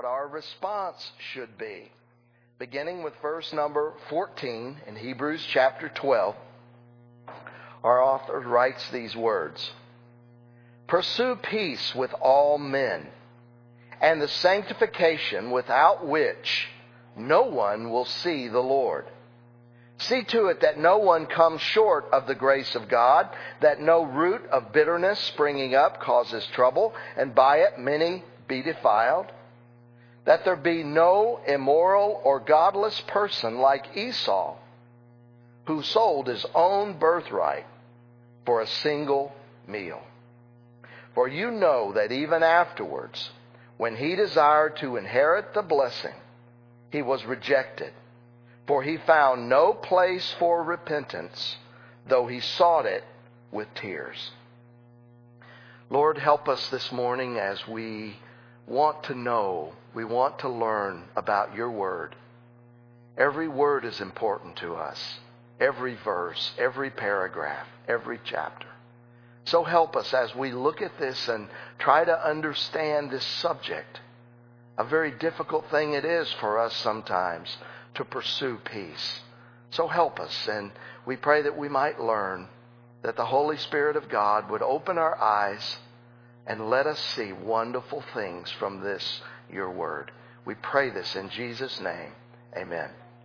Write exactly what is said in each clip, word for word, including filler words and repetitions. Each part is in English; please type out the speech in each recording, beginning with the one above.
what our response should be. Beginning with verse number fourteen in Hebrews chapter twelve, our author writes these words: "Pursue peace with all men, and the sanctification without which no one will see the Lord. See to it that no one comes short of the grace of God, that no root of bitterness springing up causes trouble, and by it many be defiled. That there be no immoral or godless person like Esau, who sold his own birthright for a single meal. For you know that even afterwards, when he desired to inherit the blessing, he was rejected. For he found no place for repentance, though he sought it with tears." Lord, help us this morning as we want to know, we want to learn about your word. Every word is important to us. Every verse, every paragraph, every chapter. So help us as we look at this and try to understand this subject. A very difficult thing it is for us sometimes to pursue peace. So help us, and we pray that we might learn, that the Holy Spirit of God would open our eyes and let us see wonderful things from this, your word. We pray this in Jesus' name. Amen.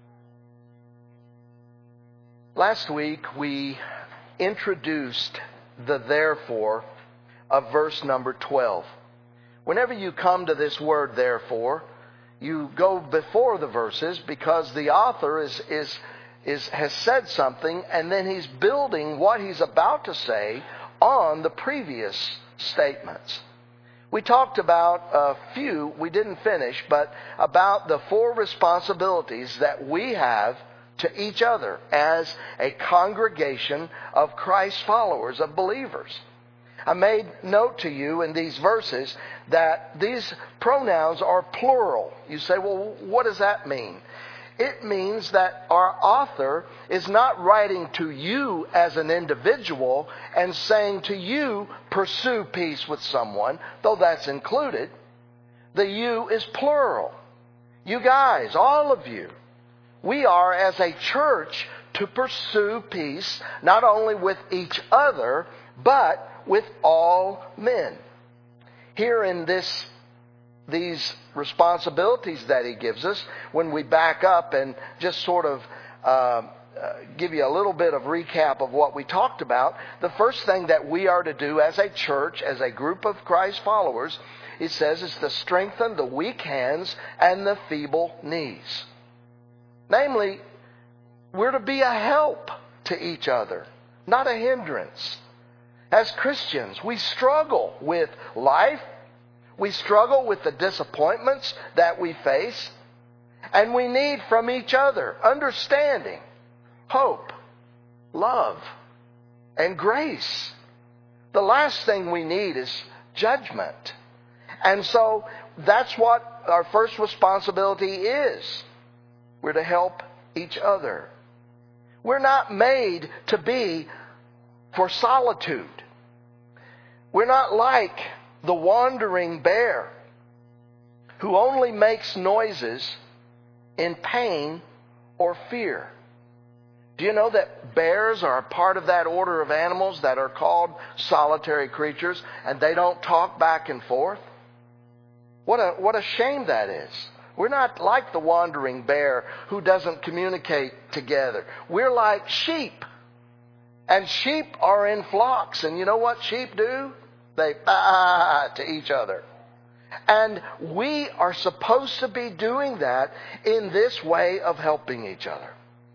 Last week we introduced the therefore of verse number twelve. Whenever you come to this word therefore, you go before the verses because the author is is is has said something, and then he's building what he's about to say on the previous statements. We talked about a few, we didn't finish, but about the four responsibilities that we have to each other as a congregation of Christ followers, of believers. I made note to you in these verses that these pronouns are plural. You say, well, what does that mean? It means that our author is not writing to you as an individual and saying to you, pursue peace with someone, though that's included. The you is plural. You guys, all of you. We are, as a church, to pursue peace, not only with each other, but with all men. Here in this these responsibilities that he gives us, when we back up and just sort of uh, uh, give you a little bit of recap of what we talked about, the first thing that we are to do as a church, as a group of Christ followers, it says, is to strengthen the weak hands and the feeble knees. Namely, we're to be a help to each other, not a hindrance. As Christians, we struggle with life. We struggle with the disappointments that we face. And we need from each other understanding, hope, love, and grace. The last thing we need is judgment. And so that's what our first responsibility is. We're to help each other. We're not made to be for solitude. We're not like the wandering bear who only makes noises in pain or fear. Do you know that bears are a part of that order of animals that are called solitary creatures, and they don't talk back and forth? What a, what a shame that is. We're not like the wandering bear who doesn't communicate together. We're like sheep. And sheep are in flocks. And you know what sheep do? They baa to each other. And we are supposed to be doing that in this way of helping each other.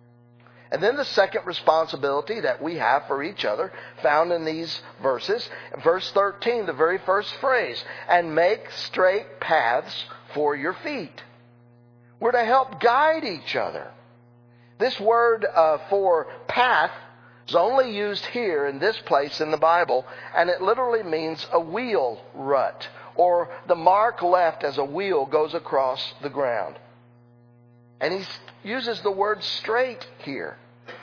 And then the second responsibility that we have for each other, found in these verses, verse thirteen, the very first phrase, and make straight paths for your feet. We're to help guide each other. This word uh, for path is only used here in this place in the Bible, and it literally means a wheel rut, or the mark left as a wheel goes across the ground. And he uses the word straight here.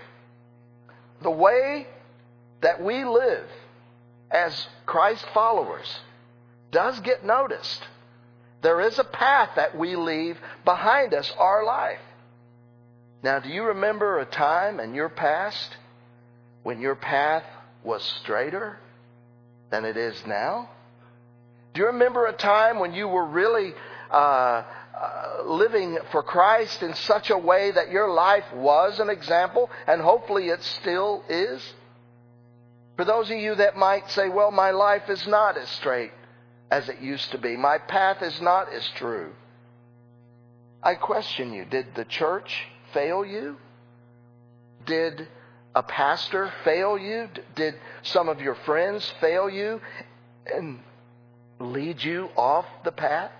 The way that we live as Christ followers does get noticed. There is a path that we leave behind us, our life. Now, do you remember a time in your past when your path was straighter than it is now? Do you remember a time when you were really uh, uh, living for Christ in such a way that your life was an example, and hopefully it still is? For those of you that might say, well, my life is not as straight as it used to be. My path is not as true. I question you, did the church fail you? Did a pastor fail you? Did some of your friends fail you and lead you off the path?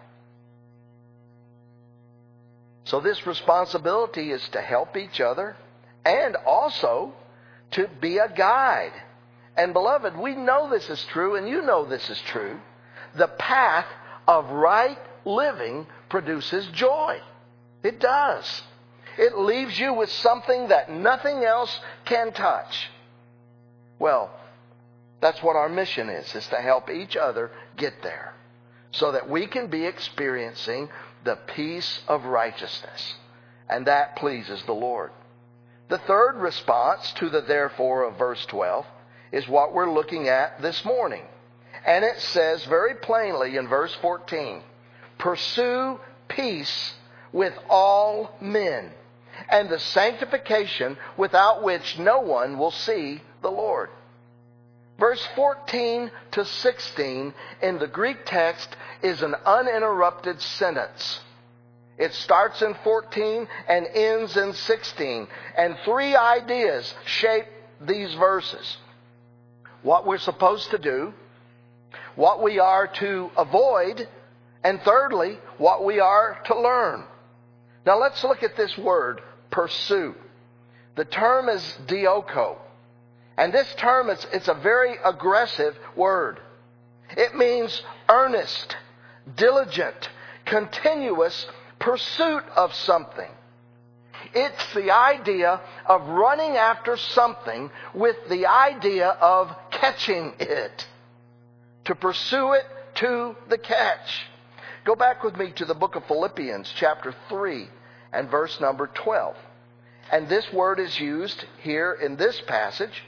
So this responsibility is to help each other and also to be a guide. And beloved, we know this is true, and you know this is true. The path of right living produces joy. It does. It leaves you with something that nothing else can touch. Well, that's what our mission is, is to help each other get there, so that we can be experiencing the peace of righteousness. And that pleases the Lord. The third response to the therefore of verse twelve is what we're looking at this morning. And it says very plainly in verse fourteen, pursue peace with all men, and the sanctification without which no one will see the Lord. Verse fourteen to sixteen in the Greek text is an uninterrupted sentence. It starts in fourteen and ends in sixteen. And three ideas shape these verses. What we're supposed to do, what we are to avoid, and thirdly, what we are to learn. Now let's look at this word, pursue. The term is dioko. And this term, is it's a very aggressive word. It means earnest, diligent, continuous pursuit of something. It's the idea of running after something with the idea of catching it. To pursue it to the catch. Go back with me to the book of Philippians chapter three and verse number twelve. And this word is used here in this passage.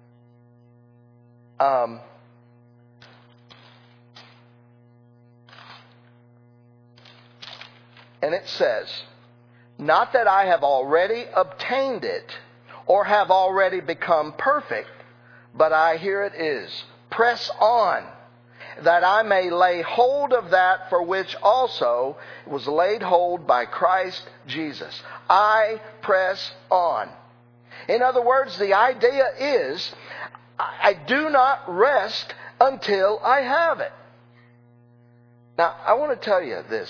Um, and it says, not that I have already obtained it or have already become perfect, but I, here it is, press on, that I may lay hold of that for which also was laid hold by Christ Jesus. I press on. In other words, the idea is, I do not rest until I have it. Now, I want to tell you this.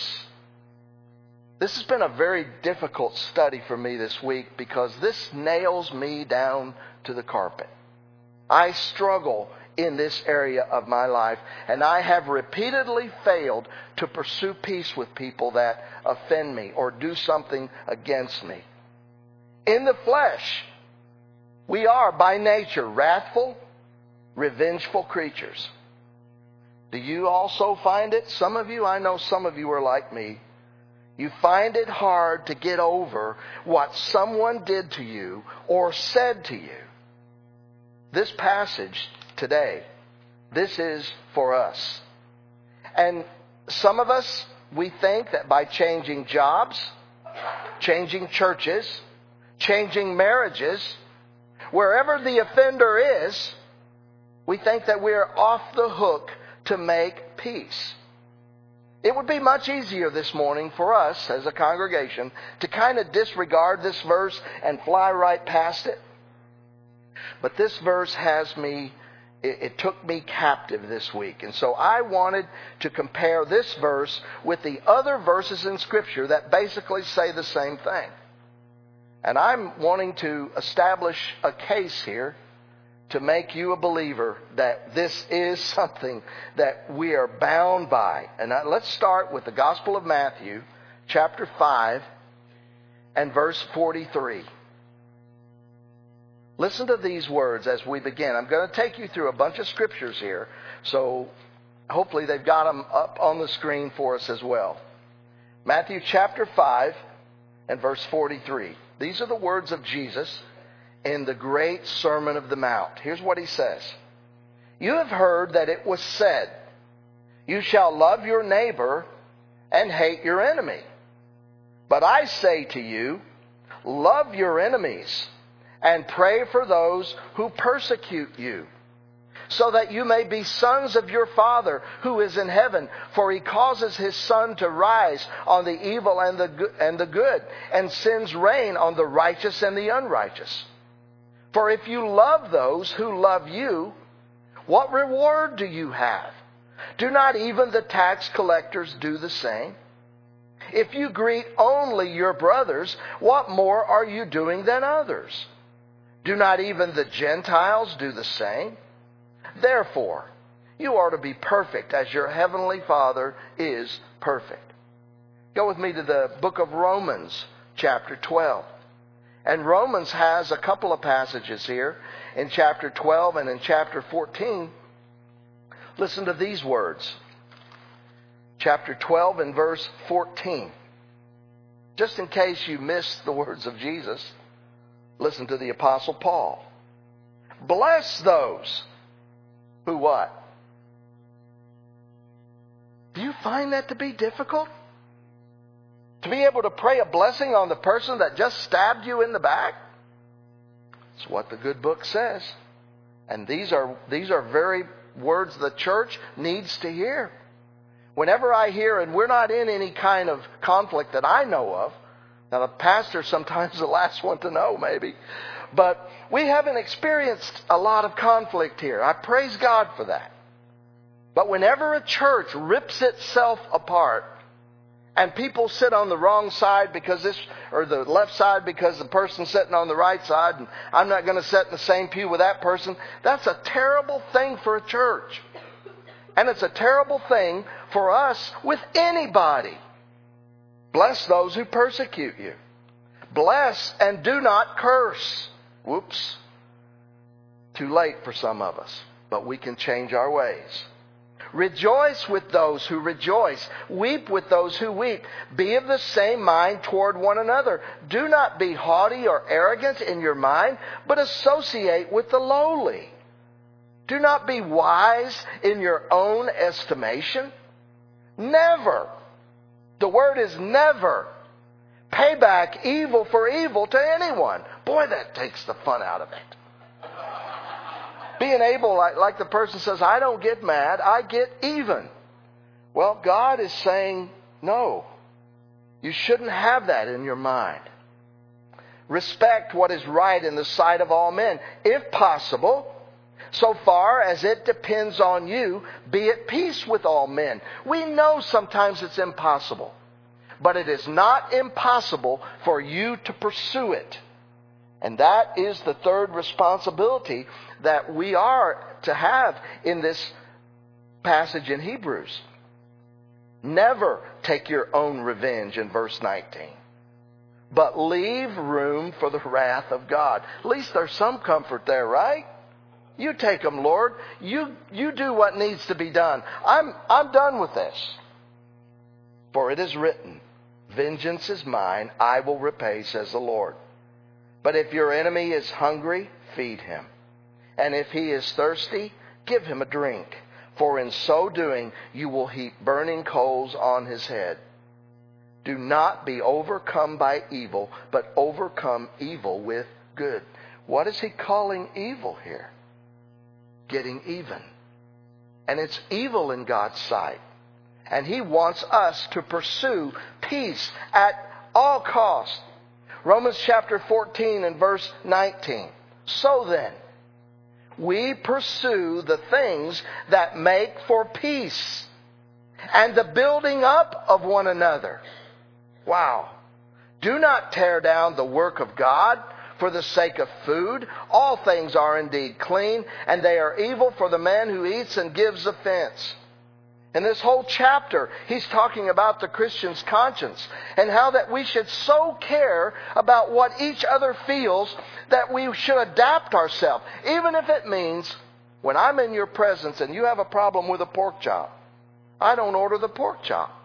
This has been a very difficult study for me this week because this nails me down to the carpet. I struggle in this area of my life, and I have repeatedly failed to pursue peace with people that offend me or do something against me. In the flesh, we are by nature wrathful, revengeful creatures. Do you also find it? Some of you, I know some of you are like me. You find it hard to get over what someone did to you or said to you. This passage today, this is for us. And some of us, we think that by changing jobs, changing churches, changing marriages, wherever the offender is, we think that we're off the hook to make peace. It would be much easier this morning for us as a congregation to kind of disregard this verse and fly right past it. But this verse has me, it, it took me captive this week. And so I wanted to compare this verse with the other verses in Scripture that basically say the same thing. And I'm wanting to establish a case here to make you a believer that this is something that we are bound by. And let's start with the Gospel of Matthew, chapter five, and verse forty-three. Listen to these words as we begin. I'm going to take you through a bunch of scriptures here, so hopefully they've got them up on the screen for us as well. Matthew chapter five and verse forty-three. These are the words of Jesus in the great Sermon of the Mount. Here's what he says. You have heard that it was said, you shall love your neighbor and hate your enemy. But I say to you, love your enemies and pray for those who persecute you, so that you may be sons of your Father who is in heaven. For he causes his sun to rise on the evil and the and the good, and sends rain on the righteous and the unrighteous. For if you love those who love you, what reward do you have? Do not even the tax collectors do the same? If you greet only your brothers, what more are you doing than others? Do not even the Gentiles do the same? Therefore, you are to be perfect as your heavenly Father is perfect. Go with me to the book of Romans, chapter twelve. And Romans has a couple of passages here in chapter twelve and in chapter fourteen. Listen to these words. Chapter twelve and verse fourteen. Just in case you missed the words of Jesus, listen to the Apostle Paul. Bless those who what? Do you find that to be difficult? To be able to pray a blessing on the person that just stabbed you in the back? It's what the good book says. And these are these are very words the church needs to hear. Whenever I hear, and we're not in any kind of conflict that I know of, now the pastor's sometimes the last one to know maybe, but we haven't experienced a lot of conflict here. I praise God for that. But whenever a church rips itself apart, and people sit on the wrong side because this, or the left side because the person's sitting on the right side, and I'm not going to sit in the same pew with that person, that's a terrible thing for a church. And it's a terrible thing for us with anybody. Bless those who persecute you. Bless and do not curse. Whoops. Too late for some of us, but we can change our ways. Rejoice with those who rejoice. Weep with those who weep. Be of the same mind toward one another. Do not be haughty or arrogant in your mind, but associate with the lowly. Do not be wise in your own estimation. Never. The word is never. Pay back evil for evil to anyone. Boy, that takes the fun out of it. Being able, like, like the person says, I don't get mad, I get even. Well, God is saying, no. You shouldn't have that in your mind. Respect what is right in the sight of all men. If possible, so far as it depends on you, be at peace with all men. We know sometimes it's impossible. But it is not impossible for you to pursue it. And that is the third responsibility that we are to have in this passage in Hebrews. Never take your own revenge in verse nineteen. But leave room for the wrath of God. At least there's some comfort there, right? You take them, Lord. You, you do what needs to be done. I'm, I'm done with this. For it is written, vengeance is mine, I will repay, says the Lord. But if your enemy is hungry, feed him. And if he is thirsty, give him a drink. For in so doing, you will heap burning coals on his head. Do not be overcome by evil, but overcome evil with good. What is he calling evil here? Getting even. And it's evil in God's sight. And he wants us to pursue peace at all costs. Romans chapter fourteen and verse nineteen. So then, we pursue the things that make for peace and the building up of one another. Wow. Do not tear down the work of God for the sake of food. All things are indeed clean, and they are evil for the man who eats and gives offense. In this whole chapter, he's talking about the Christian's conscience and how that we should so care about what each other feels that we should adapt ourselves, even if it means when I'm in your presence and you have a problem with a pork chop, I don't order the pork chop.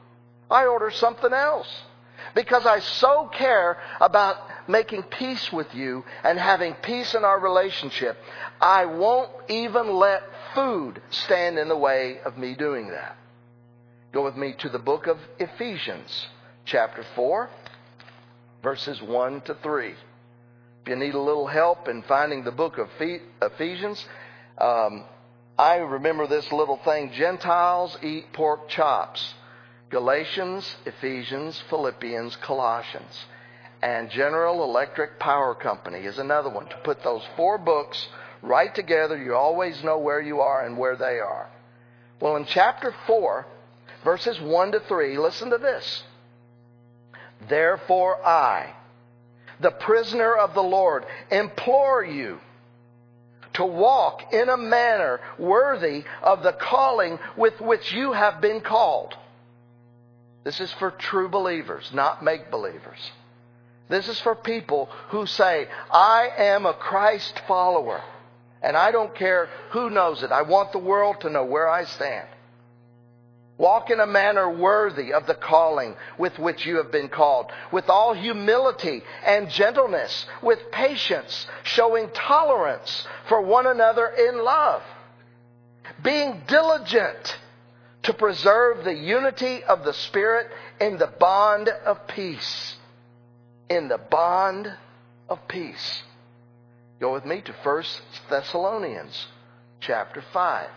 I order something else. Because I so care about making peace with you and having peace in our relationship, I won't even let food stand in the way of me doing that. Go with me to the book of Ephesians, chapter four, verses one to three. If you need a little help in finding the book of Ephesians, um, I remember this little thing: Gentiles eat pork chops. Galatians, Ephesians, Philippians, Colossians. And General Electric Power Company is another one. To put those four books right together, you always know where you are and where they are. Well, in chapter four, verses one to three, listen to this. Therefore I, the prisoner of the Lord, implore you to walk in a manner worthy of the calling with which you have been called. This is for true believers, not make-believers. This is for people who say, I am a Christ follower, and I don't care who knows it. I want the world to know where I stand. Walk in a manner worthy of the calling with which you have been called, with all humility and gentleness, with patience, showing tolerance for one another in love, being diligent to preserve the unity of the Spirit in the bond of peace. In the bond of peace. Go with me to First Thessalonians chapter five.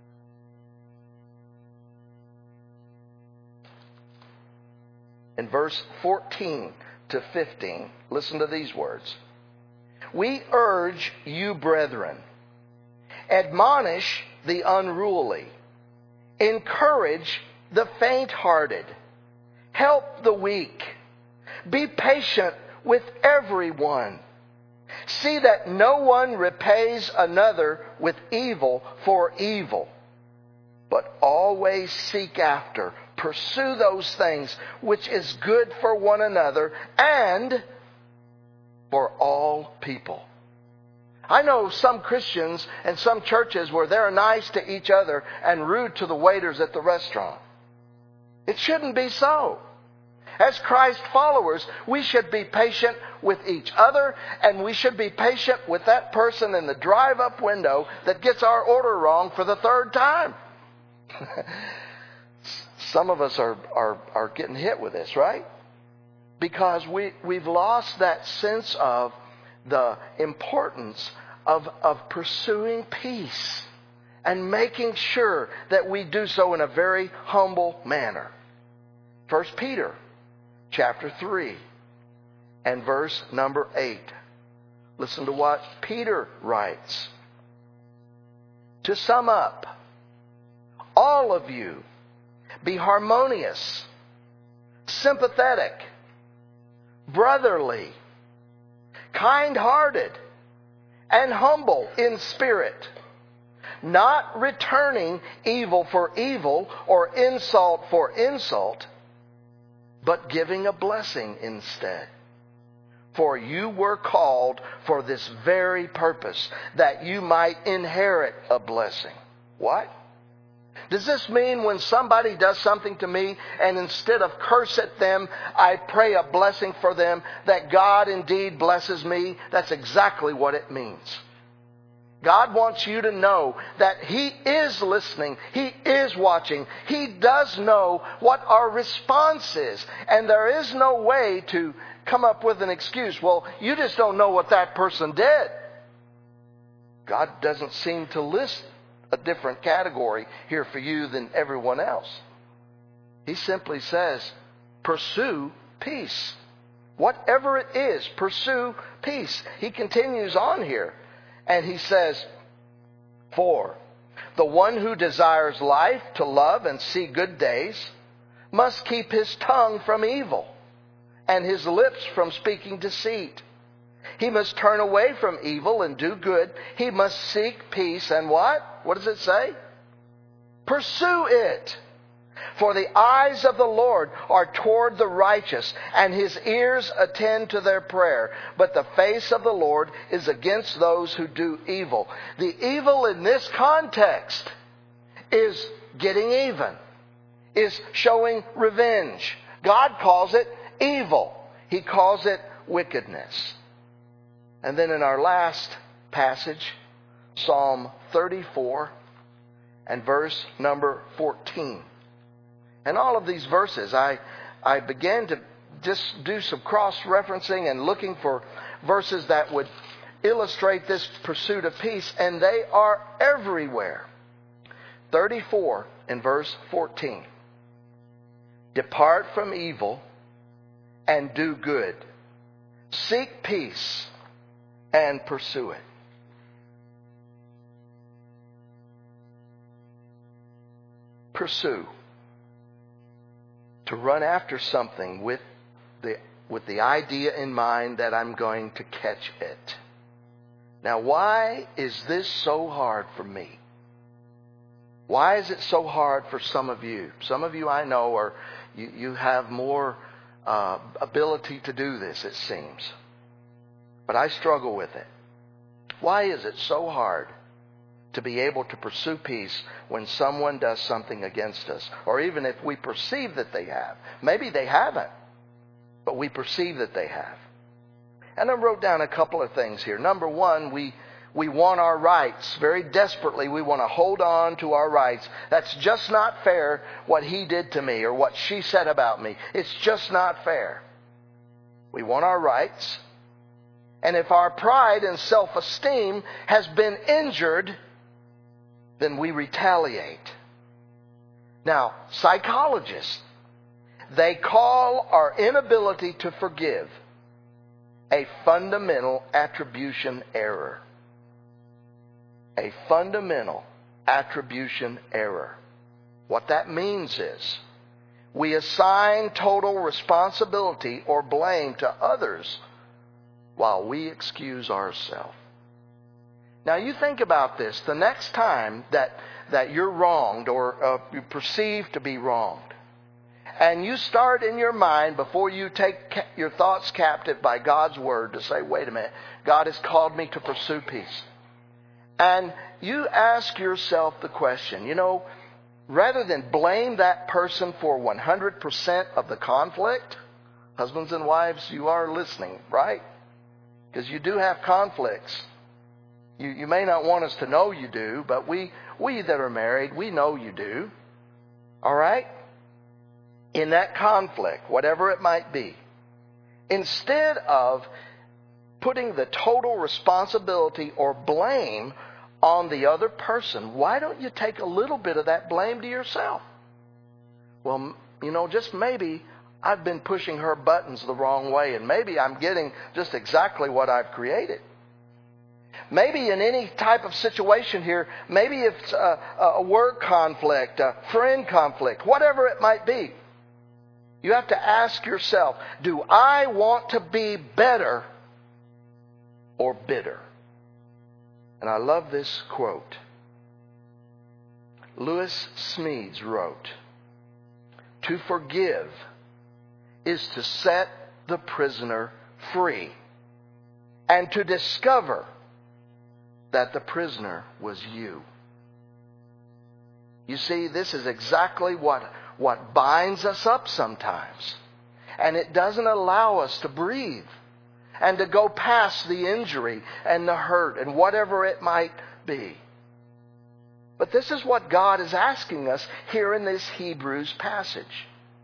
In verse fourteen to fifteen, listen to these words. We urge you, brethren, admonish the unruly, encourage the faint-hearted, help the weak, be patient with everyone. See that no one repays another with evil for evil, but always seek after, pursue those things which is good for one another and for all people. I know some Christians and some churches where they're nice to each other and rude to the waiters at the restaurant. It shouldn't be so. As Christ followers, we should be patient with each other, and we should be patient with that person in the drive-up window that gets our order wrong for the third time. Some of us are, are, are getting hit with this, right? Because we, we've lost that sense of the importance of, of pursuing peace and making sure that we do so in a very humble manner. First Peter chapter three and verse number eight. Listen to what Peter writes. To sum up, all of you be harmonious, sympathetic, brotherly, kind-hearted, and humble in spirit, not returning evil for evil or insult for insult, but giving a blessing instead. For you were called for this very purpose, that you might inherit a blessing. What? Does this mean when somebody does something to me and instead of curse at them, I pray a blessing for them, that God indeed blesses me? That's exactly what it means. God wants you to know that He is listening. He is watching. He does know what our response is. And there is no way to come up with an excuse. Well, you just don't know what that person did. God doesn't seem to list a different category here for you than everyone else. He simply says, pursue peace. Whatever it is, pursue peace. He continues on here and he says, for the one who desires life to love and see good days must keep his tongue from evil and his lips from speaking deceit. He must turn away from evil and do good. He must seek peace and what? What does it say? Pursue it. For the eyes of the Lord are toward the righteous, and His ears attend to their prayer. But the face of the Lord is against those who do evil. The evil in this context is getting even. is showing revenge. God calls it evil. He calls it wickedness. And then in our last passage, Psalm thirty-four and verse number fourteen. And all of these verses, I, I began to just do some cross-referencing and looking for verses that would illustrate this pursuit of peace, and they are everywhere. thirty-four and verse fourteen. Depart from evil and do good. Seek peace and pursue it. Pursue. To run after something with the with the idea in mind that I'm going to catch it. Now, why is this so hard for me? Why is it so hard for some of you? Some of you I know are you, you have more uh, ability to do this, it seems. But I struggle with it. Why is it so hard to be able to pursue peace when someone does something against us? Or even if we perceive that they have. Maybe they haven't, but we perceive that they have. And I wrote down a couple of things here. Number one, we we want our rights. Very desperately, we want to hold on to our rights. That's just not fair what he did to me or what she said about me. It's just not fair. We want our rights. And if our pride and self-esteem has been injured, then we retaliate. Now, psychologists, they call our inability to forgive a fundamental attribution error. A fundamental attribution error. What that means is we assign total responsibility or blame to others while we excuse ourselves. Now you think about this. The next time that, that you're wronged or uh, you perceive to be wronged, and you start in your mind, before you take ca- your thoughts captive by God's Word, to say, wait a minute, God has called me to pursue peace. And you ask yourself the question, you know, rather than blame that person for one hundred percent of the conflict, husbands and wives, you are listening, right? Because you do have conflicts. You, you may not want us to know you do, but we, we that are married, we know you do. All right? In that conflict, whatever it might be, instead of putting the total responsibility or blame on the other person, why don't you take a little bit of that blame to yourself? Well, you know, just maybe I've been pushing her buttons the wrong way, and maybe I'm getting just exactly what I've created. Maybe in any type of situation here, maybe it's a, a work conflict, a friend conflict, whatever it might be, you have to ask yourself, do I want to be better or bitter? And I love this quote. Lewis Smedes wrote, "To forgive is to set the prisoner free and to discover that the prisoner was you." You see, this is exactly what, what binds us up sometimes. And it doesn't allow us to breathe and to go past the injury and the hurt and whatever it might be. But this is what God is asking us here in this Hebrews passage.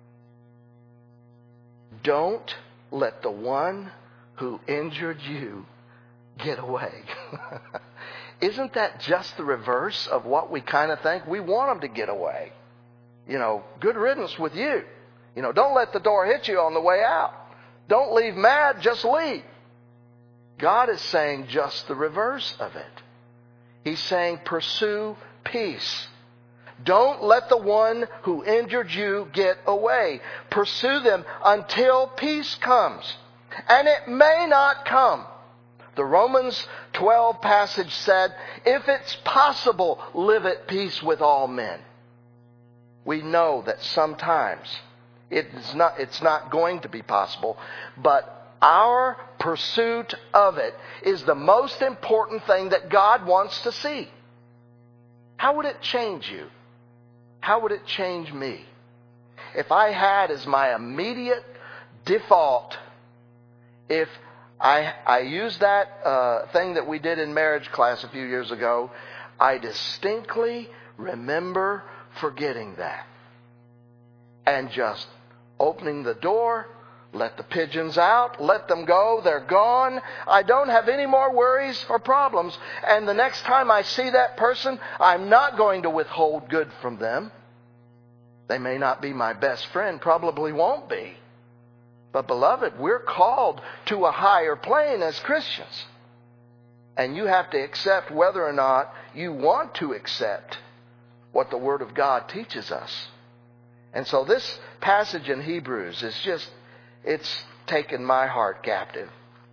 Don't let the one who injured you get away. Isn't that just the reverse of what we kind of think? We want them to get away. You know, good riddance with you. You know, don't let the door hit you on the way out. Don't leave mad, just leave. God is saying just the reverse of it. He's saying pursue peace. Don't let the one who injured you get away. Pursue them until peace comes. And it may not come. The Romans twelve passage said, if it's possible, live at peace with all men. We know that sometimes it's not, it's not going to be possible, but our pursuit of it is the most important thing that God wants to see. How would it change you? How would it change me If I had as my immediate default, if I, I used that uh, thing that we did in marriage class a few years ago, I distinctly remember forgetting that. And just opening the door, let the pigeons out, let them go, they're gone. I don't have any more worries or problems. And the next time I see that person, I'm not going to withhold good from them. They may not be my best friend, probably won't be. But beloved, we're called to a higher plane as Christians. And you have to accept whether or not you want to accept what the Word of God teaches us. And so this passage in Hebrews is just, it's taken my heart captive.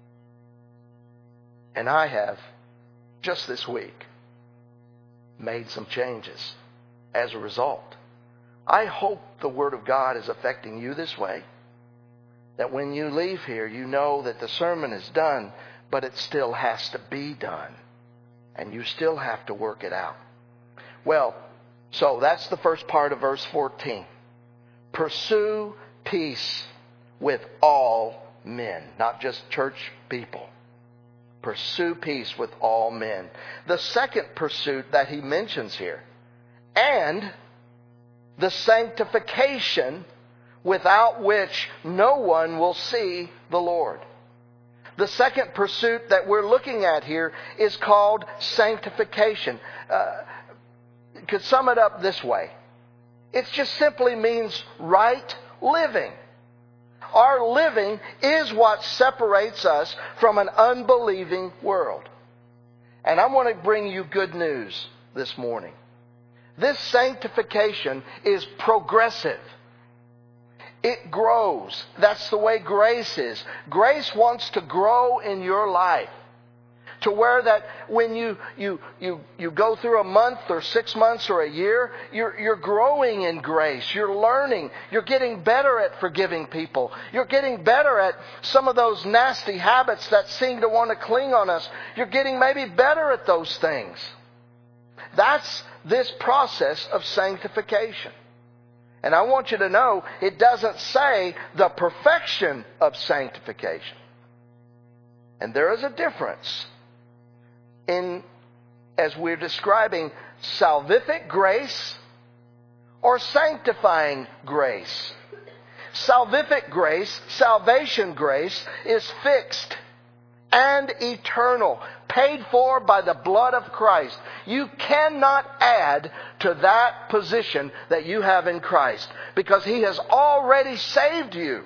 And I have, just this week, made some changes as a result. I hope the Word of God is affecting you this way. That when you leave here, you know that the sermon is done, but it still has to be done. And you still have to work it out. Well, so that's the first part of verse fourteen. Pursue peace with all men, not just church people. Pursue peace with all men. The second pursuit that he mentions here, and the sanctification without which no one will see the Lord. The second pursuit that we're looking at here is called sanctification. Uh, could sum it up this way. It just simply means right living. Our living is what separates us from an unbelieving world. And I want to bring you good news this morning. This sanctification is progressive. It grows. That's the way grace is. Grace wants to grow in your life. To where that when you, you, you, you go through a month or six months or a year, you're, you're growing in grace. You're learning. You're getting better at forgiving people. You're getting better at some of those nasty habits that seem to want to cling on us. You're getting maybe better at those things. That's this process of sanctification. And I want you to know, it doesn't say the perfection of sanctification. And there is a difference in, as we're describing, salvific grace or sanctifying grace. Salvific grace, salvation grace, is fixed and eternal, paid for by the blood of Christ. You cannot add to that position that you have in Christ, because He has already saved you.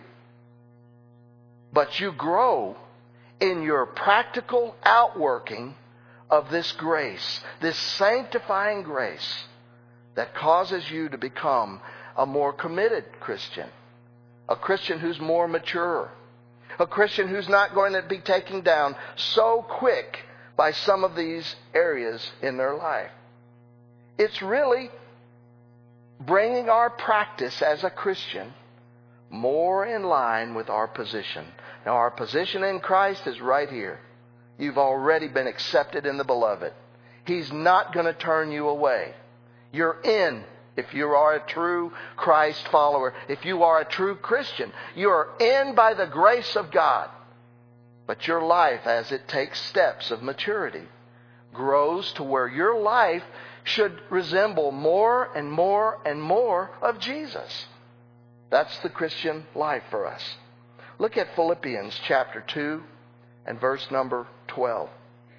But you grow in your practical outworking of this grace, this sanctifying grace that causes you to become a more committed Christian, a Christian who's more mature, a Christian who's not going to be taken down so quick by some of these areas in their life. It's really bringing our practice as a Christian more in line with our position. Now, our position in Christ is right here. You've already been accepted in the Beloved. He's not going to turn you away. You're in. If you are a true Christ follower, if you are a true Christian, you are in by the grace of God. But your life, as it takes steps of maturity, grows to where your life should resemble more and more and more of Jesus. That's the Christian life for us. Look at Philippians chapter two and verse number twelve.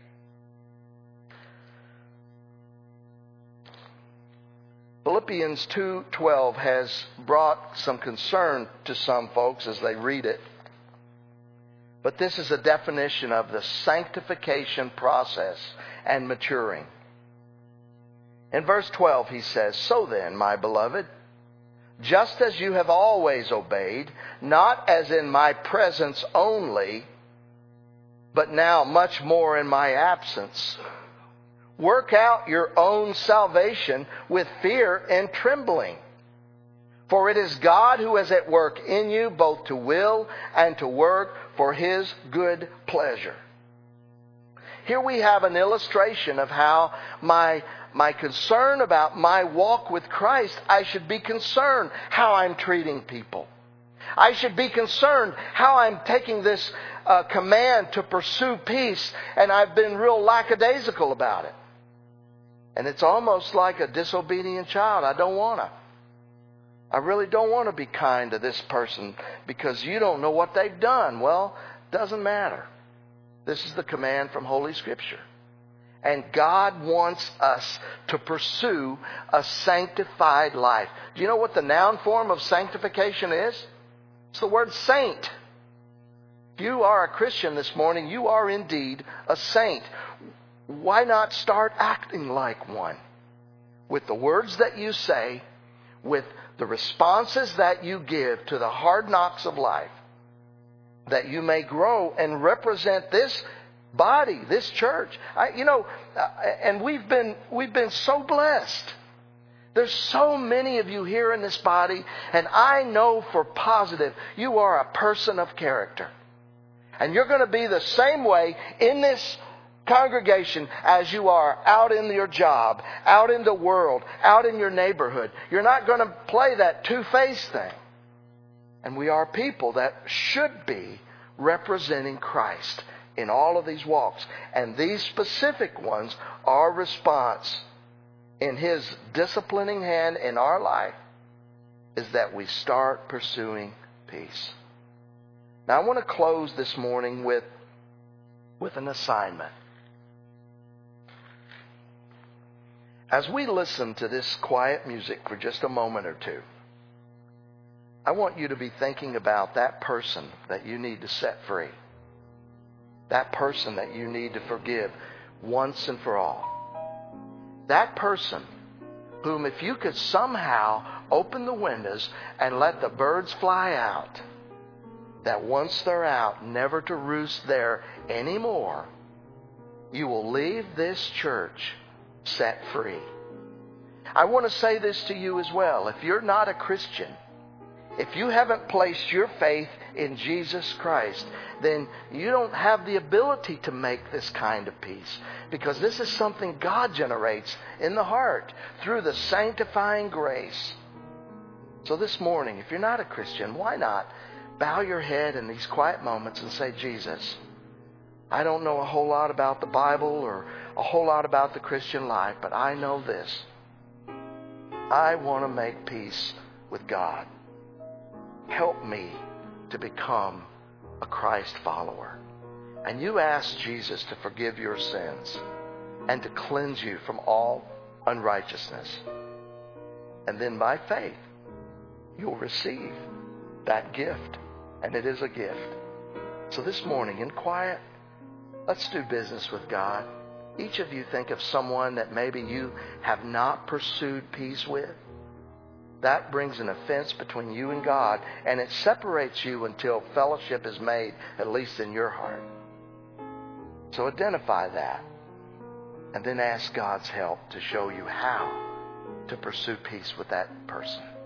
Philippians two twelve has brought some concern to some folks as they read it. But this is a definition of the sanctification process and maturing. In verse twelve he says, "So then, my beloved, just as you have always obeyed, not as in my presence only, but now much more in my absence, work out your own salvation with fear and trembling. For it is God who is at work in you, both to will and to work for His good pleasure." Here we have an illustration of how my, my concern about my walk with Christ, I should be concerned how I'm treating people. I should be concerned how I'm taking this uh, command to pursue peace, and I've been real lackadaisical about it. And it's almost like a disobedient child. I don't want to. I really don't want to be kind to this person because you don't know what they've done. Well, doesn't matter. This is the command from Holy Scripture. And God wants us to pursue a sanctified life. Do you know what the noun form of sanctification is? It's the word saint. If you are a Christian this morning, you are indeed a saint. Why not start acting like one? With the words that you say, with the responses that you give to the hard knocks of life, that you may grow and represent this body, this church. I, you know, and we've been we've been so blessed. There's so many of you here in this body, and I know for positive you are a person of character. And you're going to be the same way in this congregation as you are out in your job, out in the world, out in your neighborhood. You're not going to play that two-faced thing. And we are people that should be representing Christ in all of these walks. And these specific ones are response in His disciplining hand in our life is that we start pursuing peace. Now I want to close this morning with, with an assignment. As we listen to this quiet music for just a moment or two, I want you to be thinking about that person that you need to set free. That person that you need to forgive once and for all. That person whom if you could somehow open the windows and let the birds fly out, that once they're out, never to roost there anymore, you will leave this church set free. I want to say this to you as well. If you're not a Christian, if you haven't placed your faith in Jesus Christ, then you don't have the ability to make this kind of peace. Because this is something God generates in the heart through the sanctifying grace. So this morning, if you're not a Christian, why not bow your head in these quiet moments and say, Jesus, I don't know a whole lot about the Bible or a whole lot about the Christian life, but I know this. I want to make peace with God. Help me to become a Christ follower. And you ask Jesus to forgive your sins and to cleanse you from all unrighteousness. And then by faith, you'll receive that gift. And it is a gift. So this morning, in quiet, let's do business with God. Each of you think of someone that maybe you have not pursued peace with. That brings an offense between you and God, and it separates you until fellowship is made, at least in your heart. So identify that, and then ask God's help to show you how to pursue peace with that person.